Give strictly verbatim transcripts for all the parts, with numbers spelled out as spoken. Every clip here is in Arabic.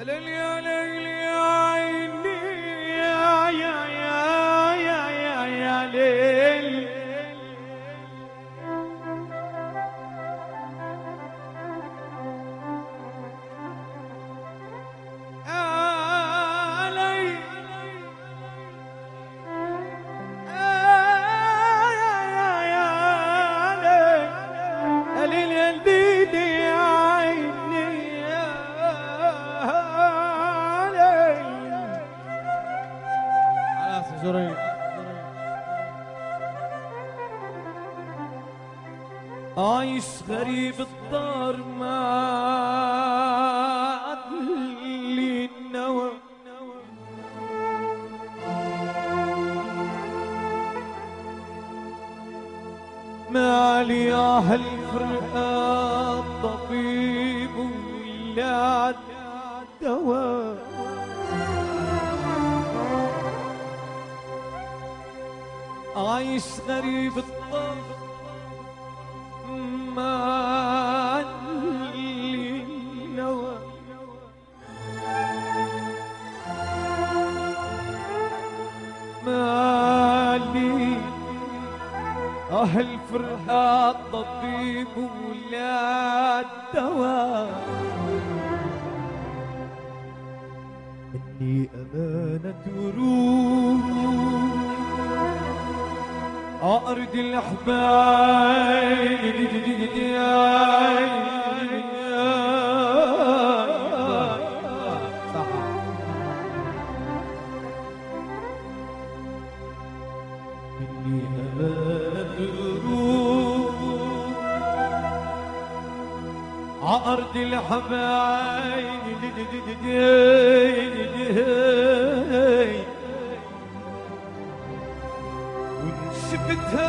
ليل يا ليل يا عيني يا يا يا يا يا يا ليل عايش غريب الدار ما عدلي النوى ما لي أهل فرقة الطبيب ولا الدواء عايش غريب الدار ما لي نوى ما لي أهل فرقة الطبيب ولا الدواء إني أمانة روح أرض الأحباب صح إني أمانة روح أرض الأحباب ونشبتها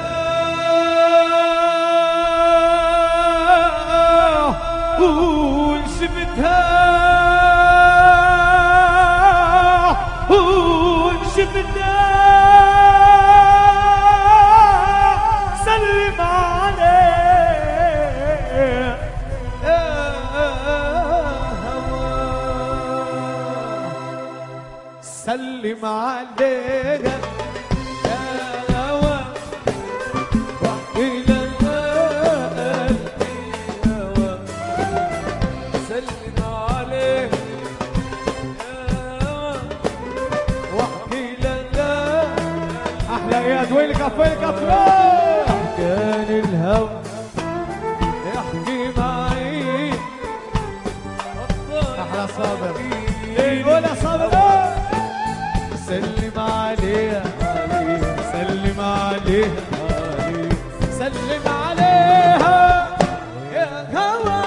ونشبتها ونشبتها سلم عليه سلم عليه وين الكف وين الكف كان الهوى يحكي معي احلى صابر قول يا صابر سلم عليه سلم عليه سلم عليها يا هوى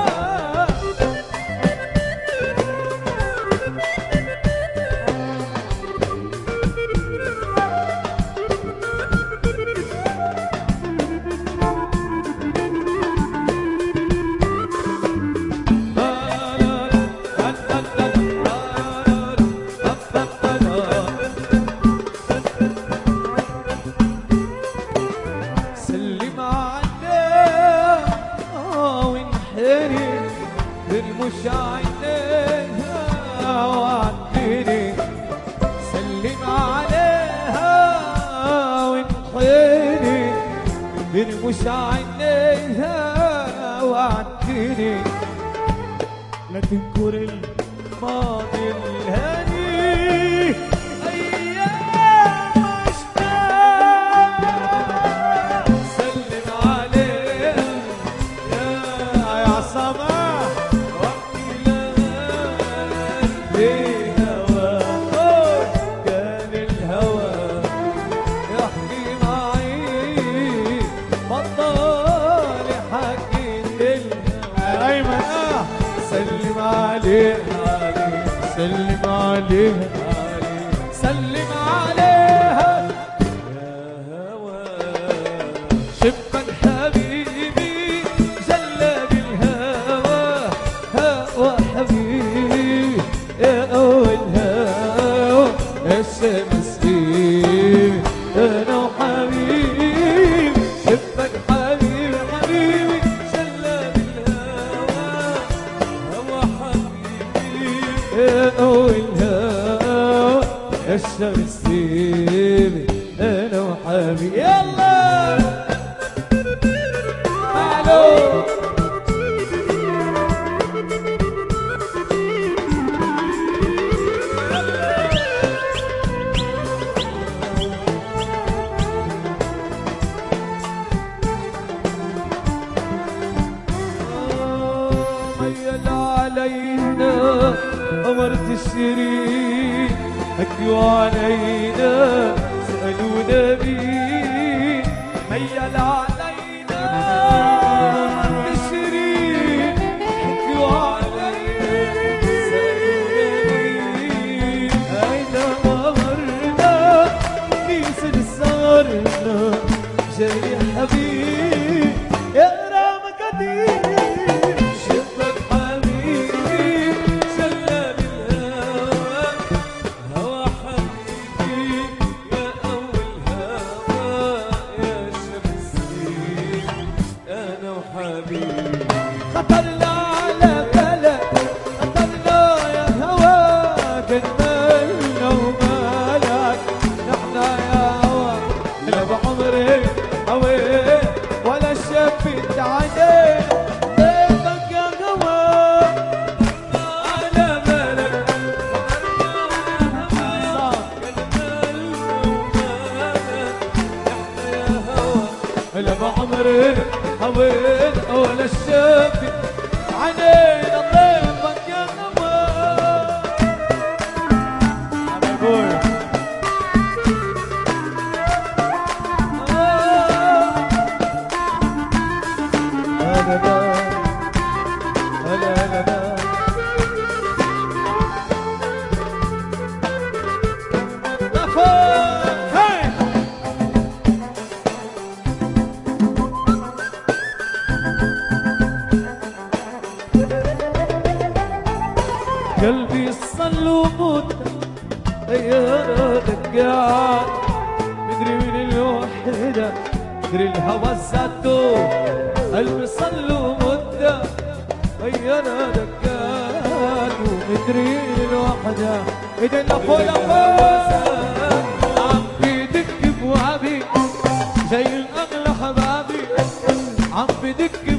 مش عينيها وعديني سلم عليها وانحيني مش عينيها وعديني لا تنكر الماضي الهني ايام اشتاق سلم عليها يا يا صباح كان الهوى يحكي معي بطل حكي الهوى ايمن سلم عليه سلم عليه النبي. يلا معلوم ميل علينا أمرت الشريك حكوا علينا سألونا مين ميل علينا الشريك حكوا علينا سألونا مين أين مرنا نيسر صارنا جاي حبيب يا رام قدير خطرنا على بلد خطرنا يا هوا كملنا ومالك نحنا يا هوا لا بعمري هوي ولا شفت عيني طيبك يا هوا على بلد خطرنا كملنا ومالك نحنا يا هوا لا بعمري هويت ولا الشفت عينينا طيبك يا نوار أنا أقول هلا هلا هلا هلا قلبي صل وموت يا دقات مدري من الوحدة مدري الهوى زادو قلبي صل وموت يا دقات ومدري الوحدة إذا لفو لفو عم بدق بوابي زي الأغلى حبابي عم بدق